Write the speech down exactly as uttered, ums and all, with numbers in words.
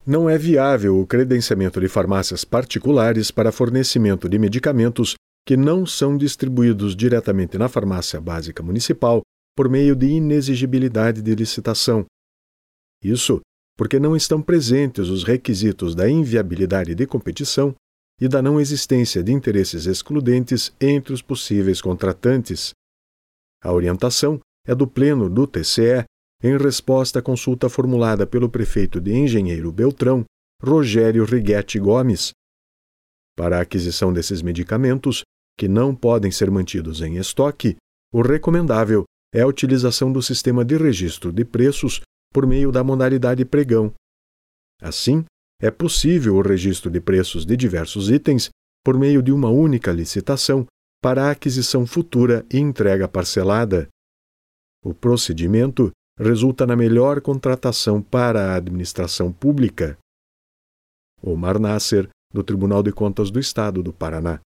Não é viável o credenciamento de farmácias particulares para fornecimento de medicamentos que não são distribuídos diretamente na farmácia básica municipal por meio de inexigibilidade de licitação. Isso porque não estão presentes os requisitos da inviabilidade de competição e da não existência de interesses excludentes entre os possíveis contratantes. A orientação é do Pleno do T C E em resposta à consulta formulada pelo prefeito de Engenheiro Beltrão, Rogério Righetti Gomes. Para a aquisição desses medicamentos, que não podem ser mantidos em estoque, o recomendável é a utilização do sistema de registro de preços por meio da modalidade pregão. Assim, é possível o registro de preços de diversos itens por meio de uma única licitação para a aquisição futura e entrega parcelada. O procedimento resulta na melhor contratação para a administração pública. Omar Nasser, do Tribunal de Contas do Estado do Paraná.